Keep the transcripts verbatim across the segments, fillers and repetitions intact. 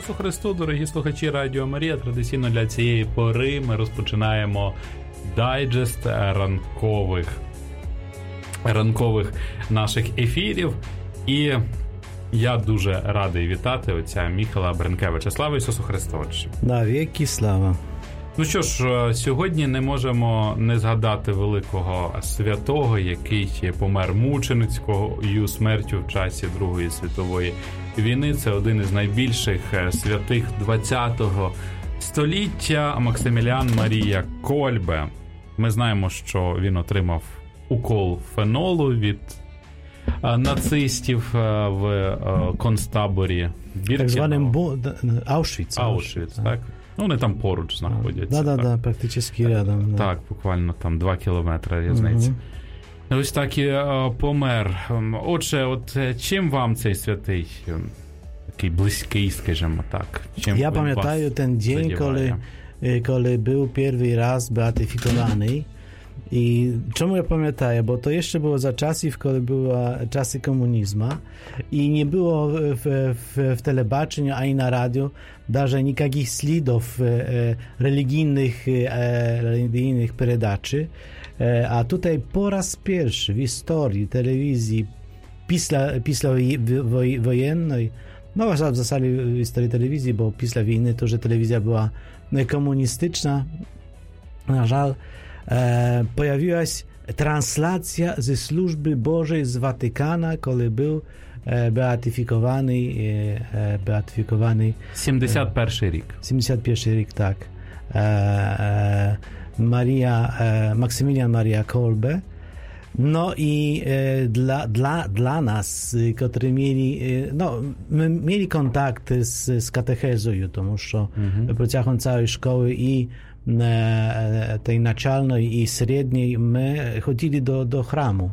Ісусу Христу, дорогі слухачі Радіо Марія. Традиційно для цієї пори ми розпочинаємо дайджест ранкових, ранкових наших ефірів. І я дуже радий вітати отця Міхала Бренкевича. Слава Ісусу Христу! Навіки слава! Ну що ж, сьогодні не можемо не згадати великого святого, який помер мученицькою смертю в часі Другої світової війни. Це один із найбільших святих ХХ століття, Максиміліан Марія Кольбе. Ми знаємо, що він отримав укол фенолу від нацистів в концтаборі Біркенау. Так званим Бо... Аушвіц. Аушвіц, так. Ну, вони там поруч знаходяться. Да, да, да, практично рядом. Да. Так, буквально там два кілометри різниці. Угу. Ось так і помер. Отже, от чим вам цей святий, такий близький, скажімо так? Чим Я пам'ятаю ten день, коли, коли був перший раз beatyfikowany. I czemu ja pamiętam? Bo to jeszcze było za czasów, kiedy były czasy komunizmu i nie było w, w, w telebaczeniu ani na radio даже никаких слідів e, religijnych, e, religijnych передаczy. E, a tutaj po raz pierwszy w historii telewizji після, після wojennej, no w zasadzie w historii telewizji, bo після wojny to, że telewizja była komunistyczna, na żal, E, pojawiła się translacja ze służby Bożej z Watykana, kiedy był e, beatyfikowany e, beatyfikowany siedemdziesiąty pierwszy rok. siedemdziesiąty pierwszy rok, tak. E, e, Maria, e, Maksymilian Maria Kolbe. No i e, dla, dla, dla nas, którzy mieli, e, no, my mieli kontakty z, z katechezą, тому що mm-hmm. протягом całej szkoły i tej naczelnej i średniej my chodzili do, do chramu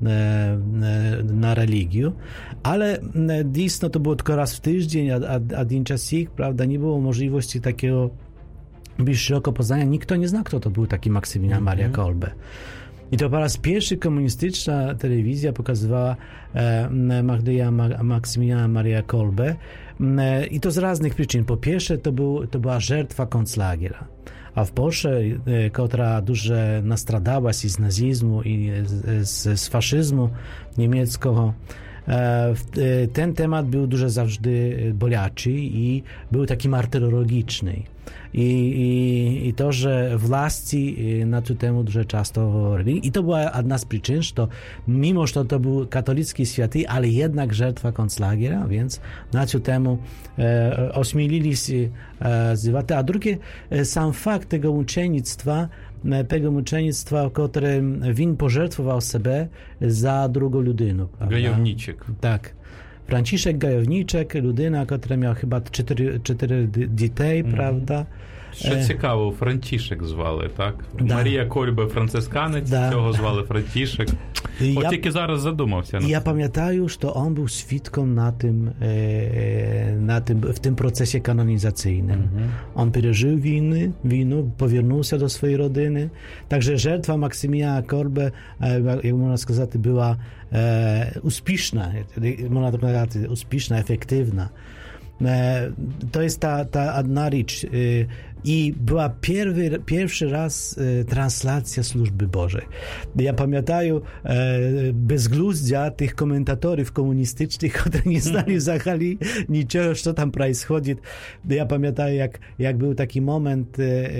na religię, ale dійсно to było tylko raz w tydzień, a, a один czasik, prawda, nie było możliwości takiego bliższego szeroko poznania. Nikt nie zna, kto to był taki Maksymilian Maria Kolbe. I to po raz pierwszy komunistyczna telewizja pokazywała e, Magdeja Ma, Maksymiliana Maria Kolbe e, i to z różnych przyczyn. Po pierwsze, to, był, to była żertwa konclagiera. A w Polsce, e, która dużo nastradała się z nazizmu i z, z faszyzmu niemieckiego, e, e, ten temat był dużo zawsze boliaczy i był taki martyrologiczny. I, i, I to, że władcy na tę temat dużo często mówili. I to była jedna z przyczyn, że mimo, że to był katolicki święty, ale jednak żertwa konclagiera, więc na tę temat e, ośmielili się e, zwać. A drugie, sam fakt tego uczennictwa, tego uczennictwa, które win pożertwował sobie za drugą ludynę. Gajowniczek. Tak. Franciszek Gajowniczek, ludyna, która miała chyba cztery, cztery дітей, mm. prawda? Що цікаво, Францішек звали, так? Да. Марія Кольбе францисканець, да. цього звали Францішек. От ja, тільки зараз задумався. Ja pamiętam, że on był świadką na tym, na tym, w tym procesie kanonizacyjnym. Mm-hmm. On przeżył winy, winu, powiernuł się do swojej rodziny. Także żertwa Maksymiliana Kolbe, jak można сказати, była e, uspieszna, można tak powiedzieć, uspieszna, efektywna. To jest ta, ta jedna rzecz. I była pierwszy, pierwszy raz translacja służby Bożej. Ja pamiętam bezgluzdzia tych komentatorów komunistycznych, którzy nie znali w Zachali niczego, co tam происходит. Ja pamiętam, jak, jak był taki moment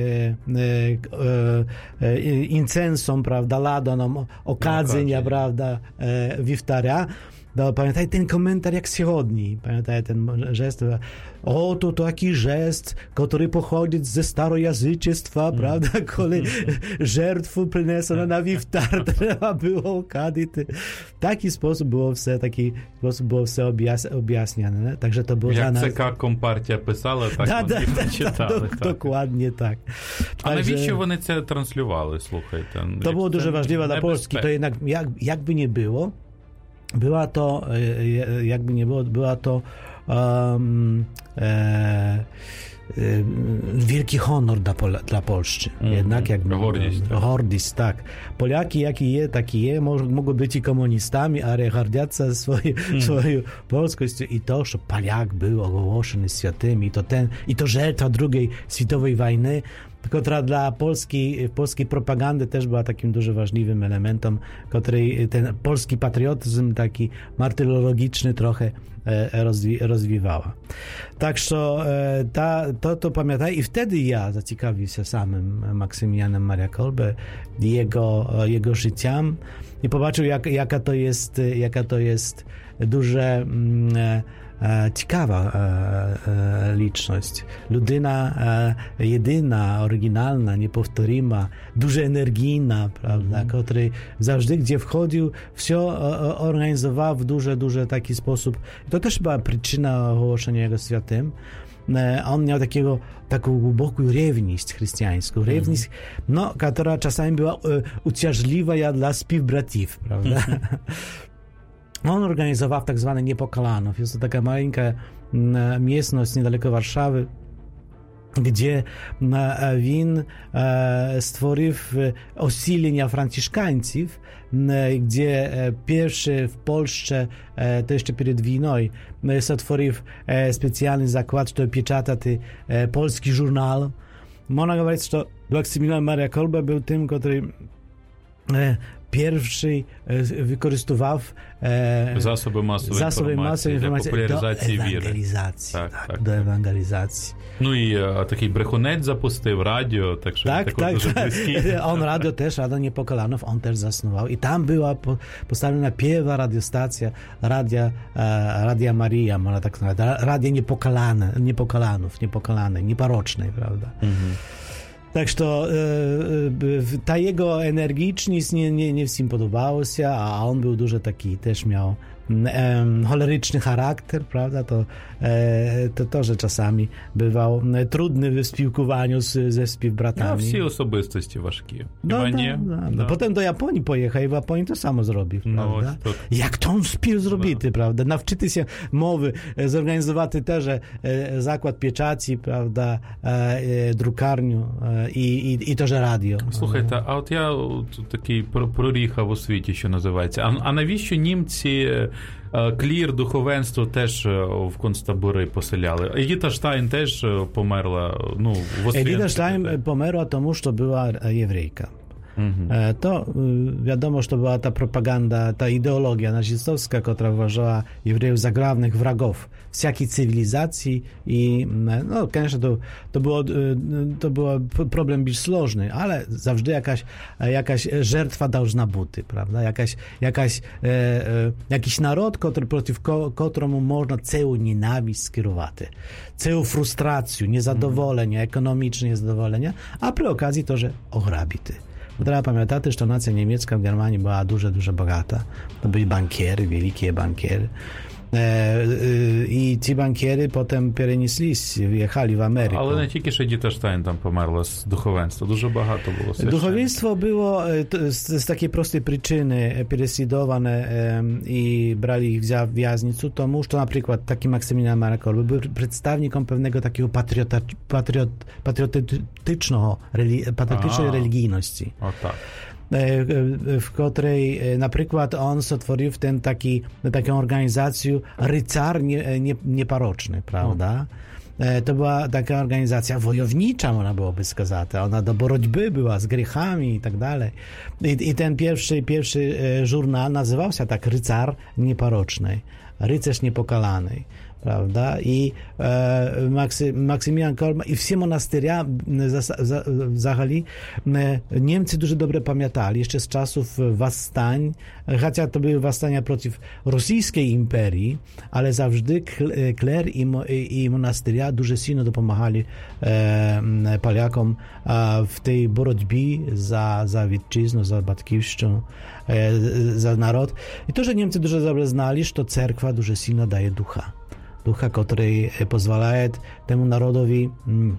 incensą, prawda, ladoną, okadzenia, prawda, wiftarя. No, pamiętaj ten komentarz jak сьогодні. Pamiętaj ten gest. O, to taki gest, który pochodzi ze starojazyczyństwa, mm. prawda? Kiedy żertwu przyniesiono na wiftar, trzeba było okadzić. W taki sposób było все, taki sposób było все objaśniane. Także to było jak dla C K Kompartia pisała, tak da, вони da, czytali. Da, tak. Dokładnie tak. A Także... навіщо вони це транслювали, слухайте? To było дуже важливо dla Polski. To jednak, jak, jakby nie było, była to, jakby nie było, była to um, e, wielki honor dla, Pol- dla Polszczy. Mm, Jednak jak гордість, tak. гордість, tak. Poляki, jaki je, taki je, mogą być i komunistami, ale гордяться swoje, mm. swoją polskością i to, że Polak był ogłoszony świętym i to ten, i to żertwa drugiej światowej wojny, która dla polskiej, polskiej propagandy też była takim dużo ważliwym elementem, który ten polski patriotyzm taki martyrologiczny trochę rozwi- rozwijała. Także ta, to, to pamiętaj i wtedy ja zaciekawił się samym Maksymilianem Maria Kolbe i jego, jego życiem i popatrzył jak, jaka to jest, jaka to jest duże mm, ciekawa e, e, liczność. Ludyna e, jedyna, oryginalna, niepowtóryma, dużo energijna, prawda, mm. który zawsze, gdzie wchodził, wszystko organizował w duży, duży taki sposób. To też była przyczyna ogłoszenia jego świętym. On miał takiego, taką głęboką rewność chrześcijańską. Rewność, mm. no, która czasami była e, uciążliwa dla współbratów, prawda. Mm. On organizował tak zwane Niepokalanów. Jest to taka maleńka miejscowość niedaleko Warszawy, gdzie on stworzył osilenia franciszkańców, gdzie pierwszy w Polsce, to jeszcze przed wojną, stworzył specjalny zakład, który pieczata polski żurnal. Można powiedzieć, że Maksymilian Maria Kolbe był tym, który pierwszy wykorzystywał e, zasoby masowej zasoby informacji, informacji для do популяризації ewangelizacji. Так, Tak, так, do так. ewangelizacji. Ну і а, такий брехунець запустив радіо, так що Tak, також tak, дуже tak. близький. On radio też, Radio Niepokalanów, on też zasnuwał. I tam była po, postawiona pierwsza radiostacja Radia, e, Radia Maria, można tak nazwać, Radio Niepokalane, Niepokalanów, Niepokalanej, nieparocznej, prawda? Mhm. Tak, że e, ta jego energiczność nie, nie, nie wszystkim podobało się, a on był dużo taki, też miał e, choleryczny charakter, prawda, to, e, to to, że czasami bywał trudny w spółkowaniu z, ze współbratami. No, всі особистості важкі. No, Chyba no, nie? no, no. No. Potem do Japonii pojechał i w Japonii to samo zrobił, No, prawda? to... Jak to on spił zrobity, No. prawda? Nawczyty się mowy, zorganizować też e, zakład pieczaci, prawda, e, e, drukarniu e, i, і, і теж радіо. Слухайте, а от я от такий проріхав у світі, що називається. А, а навіщо німці клір, духовенство теж в концтабори поселяли? Едіта Штайн теж померла, ну, в Освенцимі. Edita Stein pomerła тому, що була єврейка. Mhm. To wiadomo, że to była ta propaganda, ta ideologia nazistowska, która uważała Jewrejów za głównych wrogów wszelkiej cywilizacji i no, конечно, to, to, było, to był problem być slożny, ale zawsze jakaś, jakaś żertwa должна być, prawda? Jakaś, jakaś, e, e, jakiś naród, który, przeciw któremu można całą nienawiść skierować, całą frustrację, niezadowolenie, ekonomiczne niezadowolenie, a przy okazji to, że ograbić. Trzeba pamiętać, że nacja niemiecka w Germanii była dużo, dużo bogata. To byli bankiery, wielkie bankiery. E, e, I ci bankiery potem przenieśli, wyjechali w Amerykę. Ale nie tylko, że Edita Stein tam pomarła z duchowieństwa. Dużo bogato było. Duchowieństwo było z, z takiej prostej przyczyny prześladowane e, i brali ich w wязницу, тому że na przykład taki Maksymilian Maria Kolbe był przedstawnikiem pewnego takiego patriota, patriot, patriotycznego, reli, patriotycznej A, religijności. O tak. W której na przykład on stworzył ten taki, taką organizację rycar nie, nie, nieparoczny, prawda? O. To była taka organizacja wojownicza, można byłoby сказать. Ona do borotьби była z grzechami i tak dalej. I, i ten pierwszy, pierwszy żurnal nazywał się tak Rycar Nieparoczny, Rycerz Niepokalany. Prawda? I e, Maksy, Maksymilian Kolbe i wszystkie monasteria zagali Niemcy dużo dobrze pamiętali jeszcze z czasów wasstań, chociaż to były wasstania przeciw rosyjskiej imperii, ale zawsze kler i, i monasteria dużo silno dopomagali e, Polakom e, w tej borotьбі za, za wietczyznę, za batkiewszczynę, e, za naród. I to, że Niemcy dużo dobrze znali, że to cerkwa dużo silno daje ducha. Ducha, który pozwala temu narodowi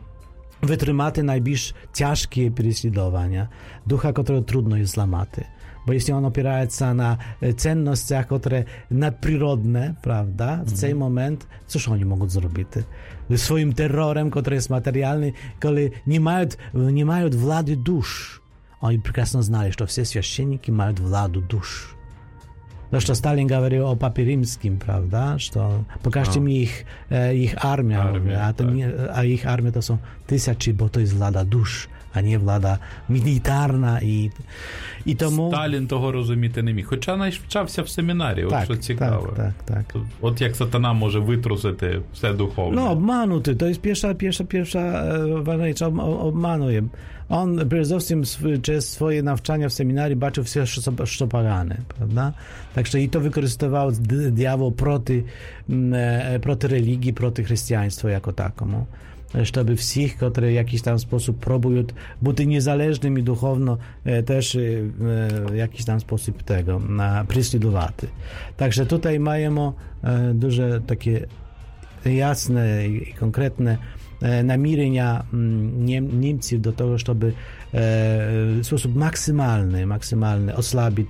wytrzymać najbliż ciężkie prześladowania. Ducha, którego trudno jest złamać. bo jeśli on opierается na cennościach, które nadprzyrodne, prawda, w ten moment, cóż oni mogą zrobić? Swoim terrorem, który jest materialny, kiedy nie mają, nie mają władzy dusz. Oni прекрасно знали, что все священники имеют владу душ. To, что Stalin говорил o papie римским, prawda? Что покажите mi ich, ich armię, armia, a, to tak. nie, a ich armia to są tysiące, bo to jest władza dusz, a nie władza militarna. І, і тому... Сталін того розуміти не міг. Хоча навчався в семінарі, от так, що цікаво. Так, так, так. От як сатана може витрусити все духовне. No, obmanuty, to jest pierwsza, pierwsza, pierwsza ważna rzecz, obmanuje. On przede wszystkim przez swoje nauczania w seminarii baczył wszystko, co pogane, prawda? Także i to wykorzystywał diabeł proti, proti religii, proti chrześcijaństwu jako takomu. Żeby wszystkich, którzy w jakiś tam sposób próbują być niezależnymi duchowno, też w jakiś tam sposób tego prześladować. Także tutaj mamy duże takie jasne i konkretne namierzenia Niemców do tego, żeby w sposób maksymalny, maksymalny osłabić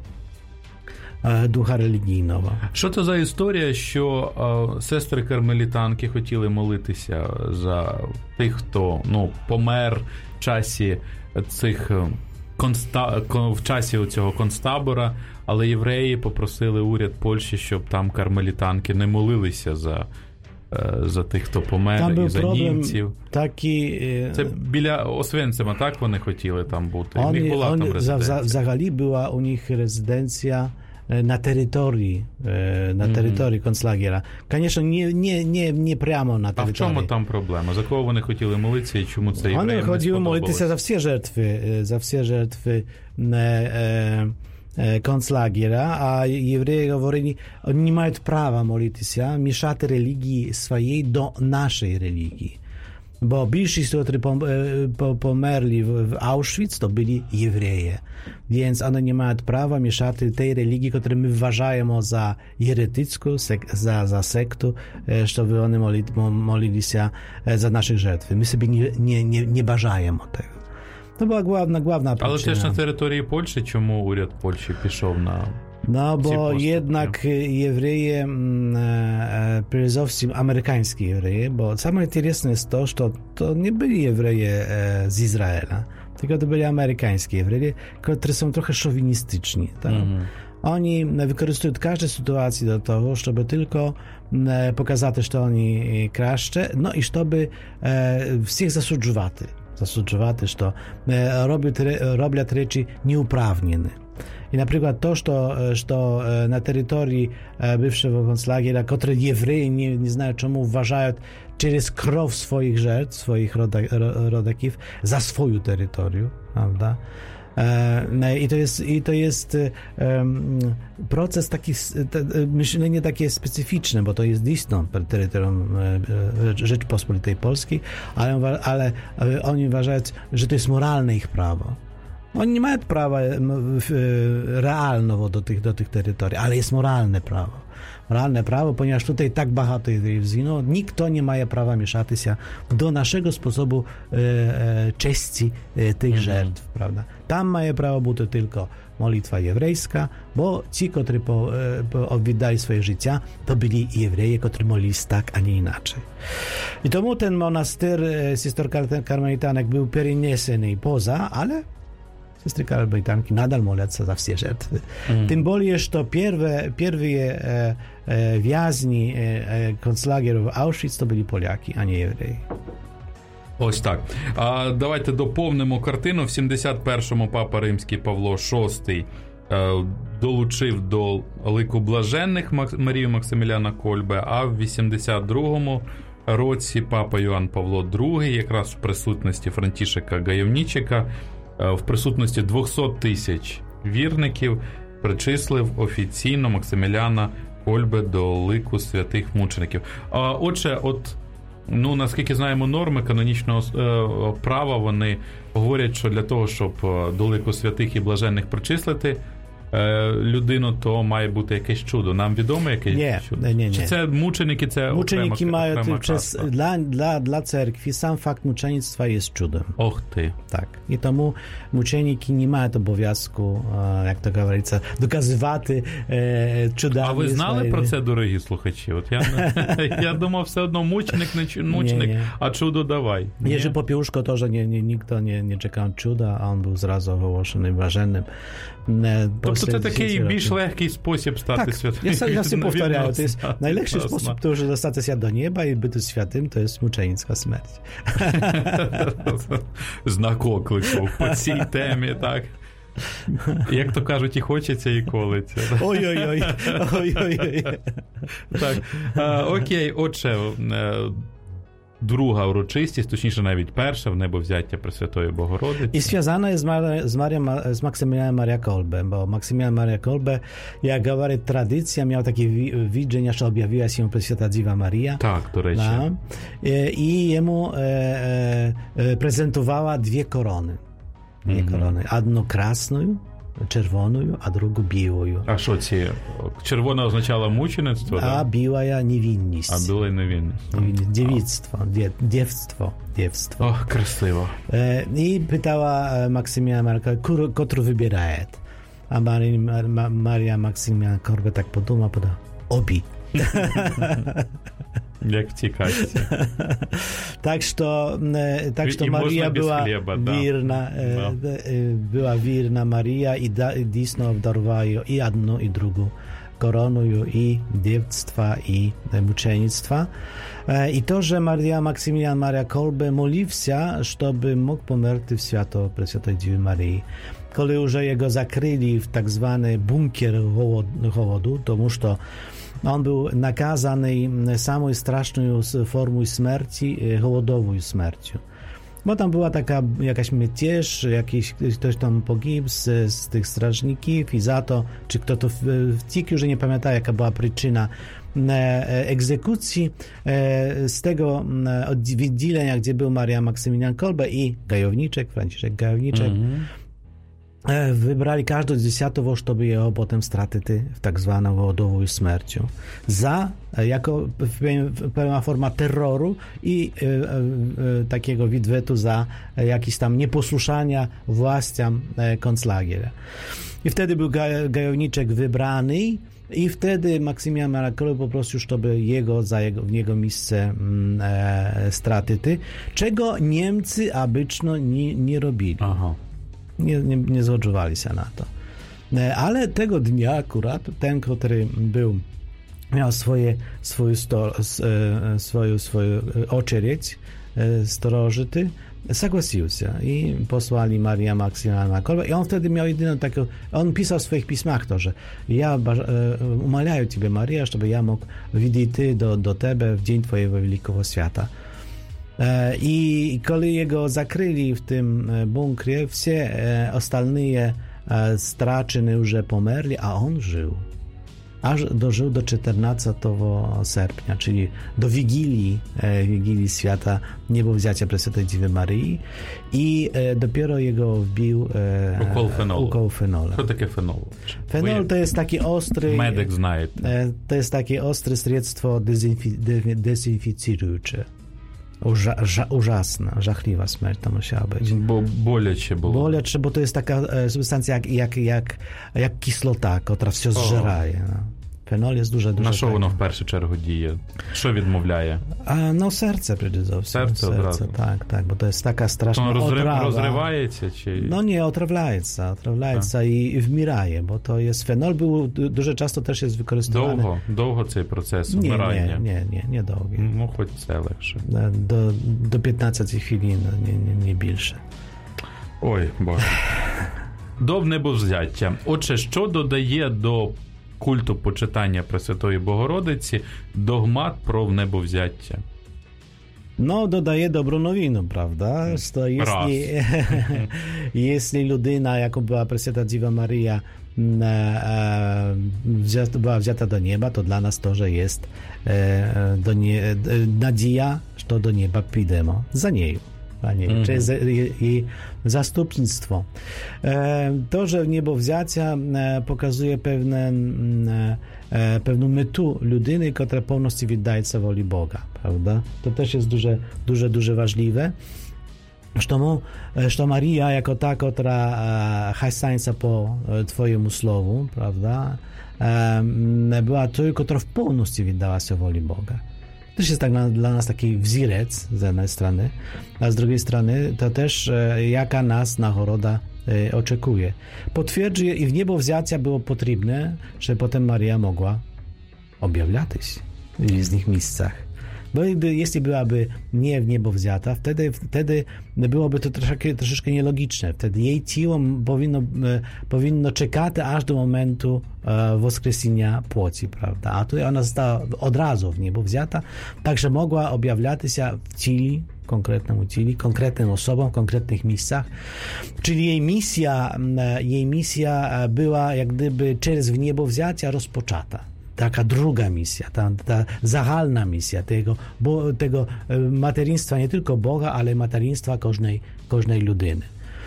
духа релігійного. Що це за історія, що е, сестри-кармелітанки хотіли молитися за тих, хто ну, помер в часі цих конста... в часі цього концтабора, але євреї попросили уряд Польщі, щоб там кармелітанки не молилися за, е, за тих, хто помер, і за німців. Такі... Це біля Освенцима, так вони хотіли там бути? Вони, у них була вони, там резиденція? Взагалі була у них резиденція na terytorii, na terytorii mm-hmm. konclagiera. Конечно, nie, nie, nie, nie прямо на території. А в чому там проблема? За кого вони хотіли молитися і чому це євреям не сподобалося? Вони хотіли молитися за всі жертви, за всі жертви konclagiera, a євреї говорили, oni nie mają prawa молитися, mieszać religii swojej do naszej religii. Bo bільшість, którzy pomerli w Auschwitz, to byli Jewreje. Więc one nie mają prawa mieszać tej religii, którą my uważamy za heretycką, za, za sektу, żeby one molili, molili się za naszych żertw. My sobie nie, nie, nie, nie bажаємо tego. To była główna, główna przyczyna. Ale też na terytorii Polski, czemu urząd Polski poszedł na... No, bo jednak Jewreje, przede wszystkim amerykańskie Jewreje, bo samo ciekawe jest to, że to nie byli Jewreje z Izraela, tylko to byli amerykańskie Jewreje, którzy są trochę szowinistyczni. Tak? Mm-hmm. Oni wykorzystują każdą sytuację do tego, żeby tylko pokazać, że oni kraszcze, no i żeby wszystkich zasudżować. Zasudżować, że robią rzeczy nieuprawnione. I na przykład to, że, że na terytorii bywszego konclagiera, które Jewreje nie, nie znają czemu uważają przez krew swoich żertw, swoich rodaków za swoją terytorium, prawda? I to jest, i to jest um, proces taki, myślenie takie specyficzne, bo to jest istotne per terytorium Rzeczypospolitej Polskiej, ale, ale oni uważają, że to jest moralne ich prawo. Oni nie mają prawa realnego do tych, do tych terytorii, ale jest moralne prawo. Moralne prawo, ponieważ tutaj tak багато євреїв згинуло, ніхто не має права мішатися до нашого способу e, e, честі e, tych żertw, mm-hmm. prawda? Tam має право бути тільки молитва єврейська, бо ті, котрі по, по, віддали своє життя, то були євреї, котрі молились так, а не inaczej. I тому ten монастир сестер кармелитанок był перенесений поза, ale sestry karmelitanki nadal modlą się za wszystkie żertwy. Mm. Tym bardziej, że pierwsze, pierwsze e, e, więźni e, konclagierów Auschwitz to byli Polaki, a nie Jewreji. Ось так. А давайте доповнимо картину. В сімдесят першому папа Римський Павло шостий е, долучив до лику блаженних Марію Максиміляна Кольбе, а в вісімдесят другому році папа Йоанн Павло другий, якраз в присутності Франтішека Гаєвнічика, в присутності двісті тисяч вірників причислив офіційно Максиміляна Кольбе до лику святих мучеників. А отже, от, ну, наскільки знаємо, норми канонічного е, права, вони говорять, що для того, щоб до лику святих і блаженних причислити е, людину, то має бути якесь чудо. Нам відомо якесь Ні, чудо? ні, ні. Чи це мученики, це Muczeniki окрема, mają окрема przez, каста? dla, dla, dla cerkwi sam fakt muczenictwa jest cudem. Ох ти. Tak. I tomu muczeniki nie mają obowiązku, e, jak to говорится, dokazywać e, cudami. А ви знали swojej- про це, дорогі слухачі? От я, я думав, все одно мученик, не чу- мученик, Ні, ні. а чудо давай. Ні? Jerzy Popiełuszko to, że nie, nie, nikt to nie, nie czekał cuda, a on był zrazu ogłoszonym błažennym. E, Тобто це после такий dziesięciu більш roków. lегкий спосіб стати Tak, святим. ja, sa- ja sobie powtarzam, to jest Відносно. najlepszy Відносно. sposób, to, że dostać się do nieba i być świętym, to jest muczenicka śmierć. Знак оклику по цій темі, так. Як то кажуть, і хочеться, і колиться. Ой-ой-ой, ой-ой-ой. Так, а, окей, отже, е, друга урочистість, точніше навіть перша, в небовзяття Пресвятої Богородиці. I związana jest z, Mar- z, Marią, Ma- z Maksymilianem Maria Kolbe, bo Maksymilian Maria Kolbe, jak mówi tradycja, miał takie wi- widzenie, że objawiła się Prесвята Dziewa Maria. Так, до rечі. No, e, i jemu e, e, prezentowała dwie korony. Dwie Mhm. korony. Jedną krasną, czerwoną, a drugą białą. А що ці? Червона означала мучеництво, A так? biała niewinność. А біла невинність. Niewinność. Dziewictwo, die, dziewstwo, dziewstwo. Ох, красиво. E, I pytała e, Maksymilian Maria Kolbe, kur- którą wybieraje. A Mari, Ma- Ma- Maria Maksymilian Kolbe tak poduma, poda, obi. Як в цій казці. Tak, что, e, tak, I- что i można Maria bez była chleba, da. wierna, e, No. e, była wierna Maria i da, i disno obdarowała ją i jedną, i drugą koroną i dziewstwa, i e, muczenictwa. E, I to, że Maria Maksymilian Maria Kolbe modlił się, żeby mógł pomерти w święto Prесвятой Dziewy Maryi. Kiedy już jego zakryli w tak zwany bunkier hołodu, to że on był nakazany samą straszną formą śmierci, hołodową śmiercią. Bo tam była taka jakaś miecież, jakiś ktoś tam pogił z, z tych strażników i za to, czy kto to wciekł, już nie pamiętam, jaka była przyczyna e, egzekucji. E, z tego e, oddzielenia, gdzie był Maria Maksymilian Kolbe i Gajowniczek, Franciszek Gajowniczek, Мгм. e, wybrali każdy dziesiątowo, żeby jego potem stracić w tak zwaną głodową śmiercią. Za, e, jako pe- pełna forma terroru i e, e, e, takiego widwetu za e, jakieś tam nieposłuszania właściom e, konclagiera. I wtedy był Gaj- Gajowniczek wybrany i wtedy Maksymilian Maria Kolbe poprosił, żeby jego, za jego, w jego miejsce mm, e, stracić, czego Niemcy obyczajnie nie, nie robili. Ага. Nie, nie, nie zgodzowali się na to. E, Ale tego dnia akurat ten, który był, miał swoje, swoją, sto, s- e, swoją, swoją e, oczerieć, e, strożyty, zagłosił się i posłali Maria Maksymiliana Kolbe i on wtedy miał jedyną taką, on pisał w swoich pismach to, że ja ba- e, umalaję Ciebie Maria, żeby ja mógł widzieć do, do Tebe w dzień Twojego wielkiego świata. E, I kiedy jego zakryli w tym e, bunkrze, wszystkie e, ostatnie e, straczyny już pomerli, a on żył. Aż dożył do czternastego sierpnia, czyli do Wigilii, e, Wigilii Świata Niebowzięcia Prесвятой Dziewy Maryi i e, dopiero jego wbił e, Укол фенолу. укол fenola. Що таке фенол? Fenol to jest taki ostry... Медик знаєте. E, To jest takie ostre sredstwo dezynfi- de- dezynficujące. Uža, ża, ужасna, żachliwa śmierć to musiała być. Бо боляче було. Боляче, bo to jest taka e, substancja jak, jak, jak, jak kislota, która все zżeraje. No. Fenol jest duże, duże. На що воно в першу чергу діє? Що відмовляє? A no serce przede wszystkim. Serce od razu. Tak, tak, bo to jest taka straszna Воно розрив... otrawa. розривається? Чи... No nie, otrawляется, otrawляется i, i wmieraje, bo to jest fenol, był du- дуже часто też jest wykorzystywany. Довго? Довго цей процес Nie, вмирання? nie, nie, nie, nie długi. Ну, хоч це легше. Do, do piętnaście chwilin, nie, nie, nie більше. Ой, Боже. До небовзяття. Отже, що додає до культу почитання Пресвятої Богородиці догмат про небовзяття? No, dodaje dobrą nowinę, prawda? To jeśli, jeśli ludyna, jako była Prесвята Dziewa Maria, m, e, wzięta, była wzięta do nieba, to dla nas to, że jest e, do nie, e, nadzieja, że do nieba pójdziemy za niej. Panie, mm-hmm. przez jej zastupnictwo. To, że niebowzięcia pokazuje pewne, pewną metu ludyny, która pełności віддає woli Boga, prawda? To też jest duże, duże, duże ważliwe. Что, что Мария, jako ta, która hasańca po Twojemu słowu, prawda, była tą, która w pełności віддała się woli Boga. To też jest tak dla, dla nas taki wzorec z jednej strony, a z drugiej strony to też jaka nas nagroda oczekuje. Potwierdzuje i w niebowzięcia było potrzebne, że potem Maria mogła objawiać w różnych miejscach. Bo gdyby, jeśli byłaby nie w niebo wzięta, wtedy, wtedy byłoby to troszeczkę, troszeczkę nielogiczne. Wtedy jej ciało powinno, powinno czekać aż do momentu e, woskresenia płoci, prawda? A tutaj ona została od razu w niebo wzięta, także mogła objawiać się w ciele, konkretnemu ciele, konkretnym osobom, w konkretnych miejscach. Czyli jej misja, jej misja była jak gdyby przez w niebo wzięcia rozpoczęta. Taka druga misja, ta, ta zahalna misja tego, bo, tego materiństwa nie tylko Boga, ale materiństwa każdej, każdej ludyny.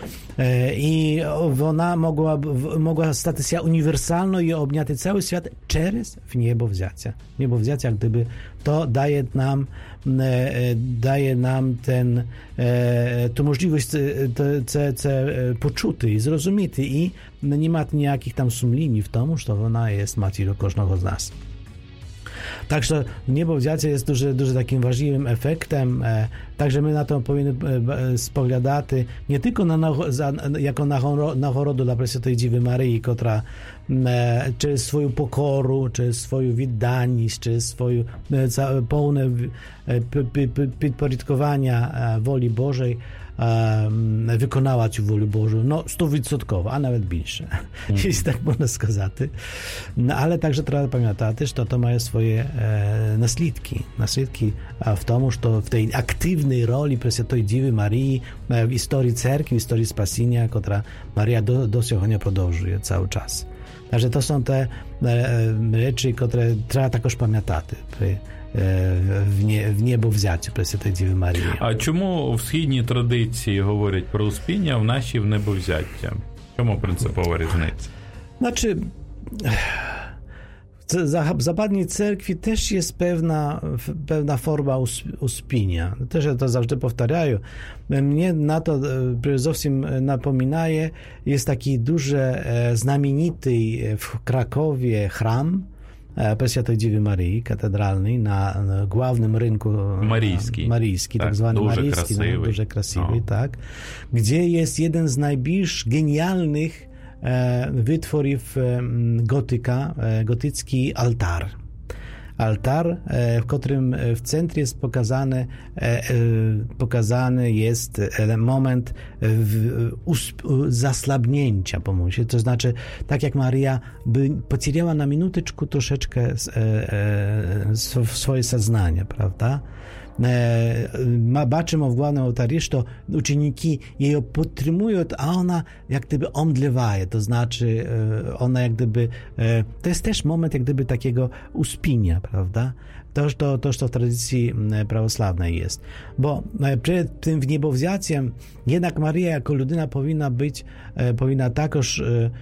I ona mogła, mogła stać się uniwersalną i objąć cały świat przez w niebowzięcia. Niebowzięcia, gdyby to daje nam daje nam ten tu możliwość це, це почути і зрозуміти, і не мати ніяких там сумлінів в тому, що вона є матір'ю кожного з нас. Także niebowzięcie jest duży, duży takim ważliwym efektem, e, także my na to powinny e, spoglądać nie tylko na, za, jako nagrodę dla Prесвятої Dziewy Maryi, która e, czy swoją pokoru, czy swoją відданість, czy swoją e, za, pełne e, podporządkowania e, woli Bożej e, wykonała tę wolę Bożą, no stuprocentowo, a nawet więcej, mm. jeśli tak można сказać. No, ale także trzeba pamiętać, że to ma swoje e, naslідки, naslідки w tym, że w tej aktywnej roli Prесвятої Dziewy Maryi e, w historii cerkwi, w historii spasienia, która Maria do, do сегодня продовжує cały czas. Także to są te e, rzeczy, które trzeba також пам'ятати при в, не, в небовзяттю Пресвятої Діви Марії. А чому в східній традиції говорять про успіння, а в нашій в небовзяття? Чому принципова різниця? Znaczy, w zapadniej cerkwi też jest pewna, pewna forma uspienia. Też ja to zawsze powtarzają. Mnie na to zowsім napominaje, jest taki duży, znamienity w Krakowie chram Prесвятої Dziewy Maryi, katedralny, na, na głównym rynku Maryjski, Maryjski, tak, tak zwany Maryjski, no, duże krasywy, no. Tak, gdzie jest jeden z najbliższych genialnych e, wytworów e, gotyka, e, gotycki altar. Altar, e, w którym w centrum jest pokazany, e, e, pokazany jest moment w, usp, zaslabnięcia, pomyślcie. To znaczy, tak jak Maria by pocierała na minuteczku troszeczkę e, e, swoje сознanie, prawda? Ma baczymy w głównym ołtarzu, że uczniki jej podtrzymują, a ona jak gdyby omdlewaje, to znaczy ona jak gdyby, to jest też moment jak gdyby takiego uspienia, prawda? To, to, to, to w tradycji prawosławnej jest. Bo przed tym wniebowzięciem jednak Maria jako ludyna powinna być, powinna takoż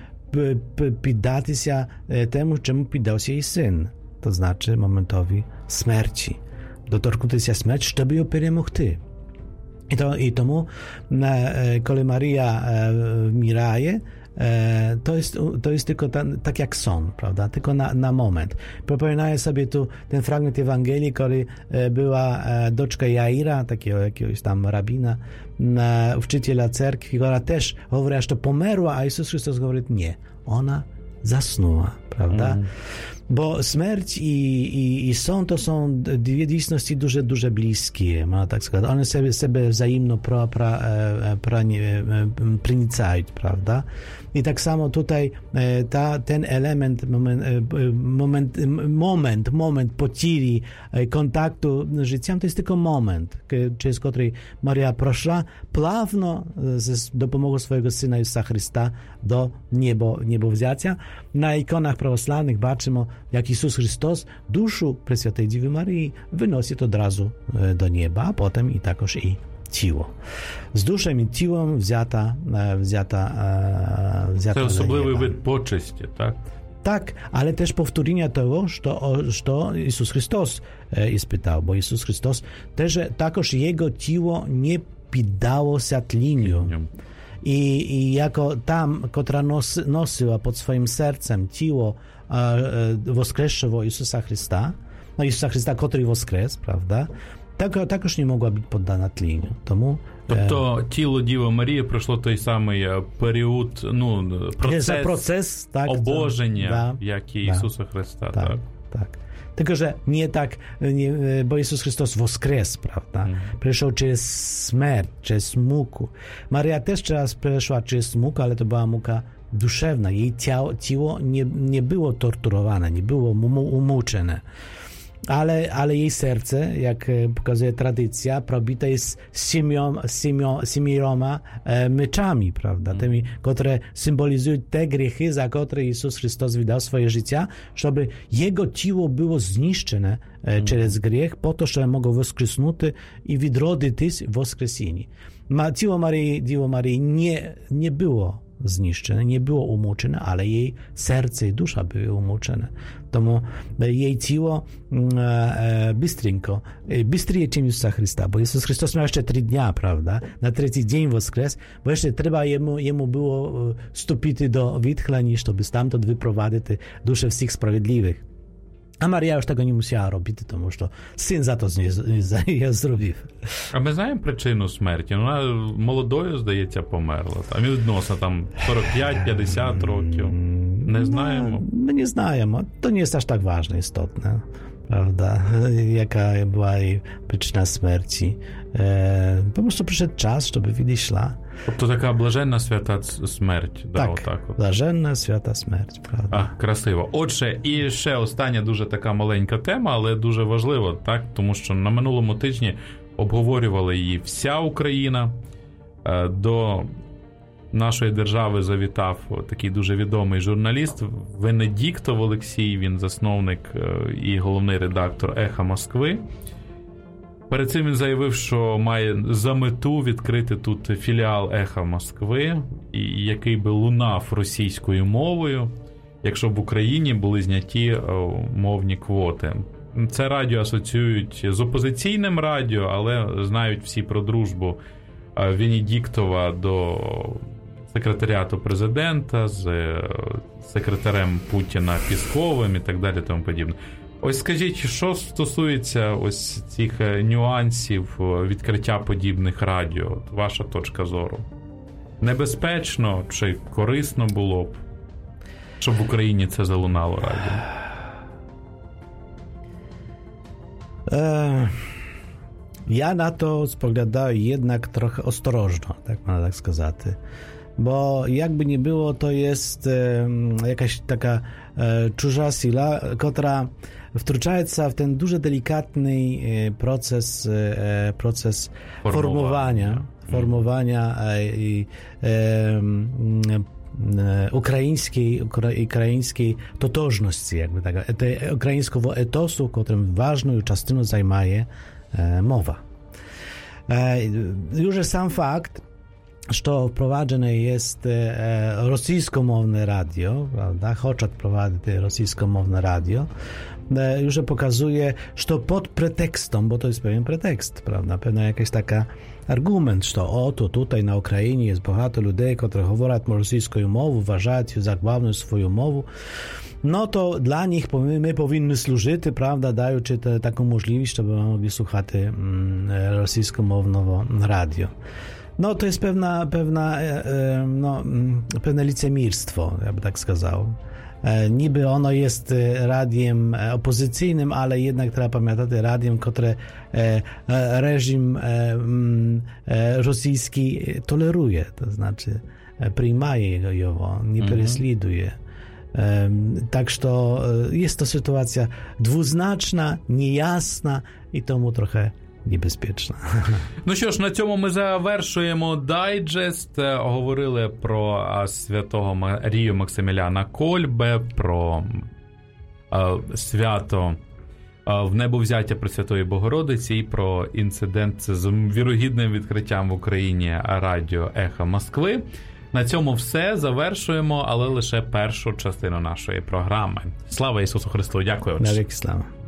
poddać się temu, czemu poddał się jej syn, to znaczy momentowi śmierci. Dotorknutися смерть, щоб його перемогти. І, то, і тому, коли Марія вмирає, to jest, to jest tylko ta, tak jak son, prawda? Tylko na, na moment. Przypominaję sobie tu ten fragment Ewangelii, który była doczka Jaira, takiego jakiegoś tam rabina, uczyciela cerkwi, która też mówiła, że pomerła, a Jezus Chrystus mówi, nie, ona zasnęła, prawda? Mm. Bo śmierć i, i, i sąd to są dwie dziedzicności duże, duże bliskie, można tak сказать. One sobie, sobie wzajemno pro, pra, pra, pronicają, prawda? I tak samo tutaj ta, ten element, moment, moment, moment, moment pocili kontaktu z życiem, to jest tylko moment, przez który Maria proszła plawno z dopomogą swojego Syna Jezusa Chrysta do niebo, niebowzięcia. Na ikonach prawosławnych baczymy, jak Jezus Chrystus duszę Prесвятої Dziewy Maryi wynosi to od razu do nieba, a potem i takoż i тіло. З душем і тілом взята, взята, взята Це особливий вид почесті, так? Tak, ale też powtórzenia tego, co Jezus Chrystus ispytał, bo Jezus Chrystus też takoż Jego ciało nie poddało się tliniu. I, I jako tam, która nos, nosiła pod swoim sercem ciało woskresłego Jezusa Chrysta, no Jezusa Chrysta, który woskres, prawda, tak, takoż nie mogła być poddana tliniu. Тому Тобто тіло Діви Марії пройшло той самий період, ну, процес, процес так, обоження, да, як і да, Ісуса Христа. Так, так. tak. Tylko, że nie tak, nie, bo Jezus Chrystus woskres, prawda? Mm. Przeszł przez śmierć, przez muku. Maria też teraz przeszła przez mukę, ale to była muka duszewna. Jej ciało, ciało nie, nie było torturowane, nie było umuczone. Ale, ale jej serce, jak pokazuje tradycja, probite jest siemią, siemią, siemioma e, myczami, prawda? Mm. Tymi, które symbolizują te grzechy, za które Jezus Chrystus wydał swoje życie, żeby Jego ciało było zniszczone e, mm. przez grzech, po to, żeby mogło woskresnąć i wydrodyć woskreseni. Ma, ciało Maryi, Dzieło Maryi nie, nie było zniszczone, nie było umuczone, ale jej serce i dusza były umuczone. Tomu jej ciało e, bystrynko, e, bystriej czym Jezusa Chrysta, bo Jezus Chrystus miał jeszcze trzy dnia, prawda? Na trzeci dzień woskres, bo jeszcze trzeba jemu, jemu było wstąpić do witchla, niż to by stamtąd wyprowadzić dusze wszystkich sprawiedliwych. A Maria już tego не musiała robić, тому що син за то її зробив. А ми знаємо причину смерті? Вона молодою, здається, померла. Там відносно там сорок п'ять п'ятдесят років. Не знаємо? Ми не знаємо. To nie jest aż tak ważne, istotne. Prawda? Jaka była jej przyczyna śmierci. E, po prostu przyszedł czas, żeby wyszła. Тобто така блаженна свята смерть. Да, так, отак от. блаженна свята смерть, правда. А, красиво. Отже, і ще остання дуже така маленька тема, але дуже важлива, так? Тому що на минулому тижні обговорювала її вся Україна. До нашої держави завітав такий дуже відомий журналіст Венедіктов Олексій, він засновник і головний редактор «Еха Москви». Перед цим він заявив, що має за мету відкрити тут філіал «Еха Москви», який би лунав російською мовою, якщо б в Україні були зняті мовні квоти. Це радіо асоціюють з опозиційним радіо, але знають всі про дружбу Венедіктова до секретаріату президента, з секретарем Путіна Пісковим і так далі тому подібне. Ось скажіть, що стосується ось цих нюансів відкриття подібних радіо, ваша точка зору? Небезпечно чи корисно було б, щоб в Україні це залунало радіо? Е, я на то spoglądаю jednak trochę ostrożno, tak można tak сказати. Bo jakby nie było, to jest e, jakaś taka e, czужа sila, która wtrącza się w ten дуже delikatny e, proces, e, proces formowania, formowania e, e, e, ukraińskiej, ukraińskiej totożności, jakby tak, tej ukraińskiego etosu, którym ważną częścią zajmuje e, mowa. E, już sam fakt, że wprowadzone jest e, rosyjskomowne radio, prawda? Chociaż prowadzi rosyjskomowne radio, e, już pokazuje, że pod pretekstem, bo to jest pewien pretekst, prawda? Pewna jakaś taka argument, że oto tutaj na Ukrainie jest bogato ludzi, którzy mówią rosyjską mową, uważają za główną swoją mową, no to dla nich my powinny służyć, prawda, dając te, taką możliwość, żeby mogli słuchać mm, rosyjskomownego radio. No to jest pewna, pewna, no, pewne licemirstwo, ja bym tak сказał. Niby ono jest radiem opozycyjnym, ale jednak trzeba pamiętać radiem, które reżim rosyjski toleruje, to znaczy przyjmuje go, nie prześladuje. Tak, że jest to sytuacja dwuznaczna, niejasna i tomu trochę небезпечно. Ну що ж, на цьому ми завершуємо дайджест. Говорили про святого Марію Максиміляна Кольбе, про свято в небовзяття Пресвятої Богородиці і про інцидент з вірогідним відкриттям в Україні радіо «Ехо Москви». На цьому все. Завершуємо, але лише першу частину нашої програми. Слава Ісусу Христу! Дякую. Навіки слава!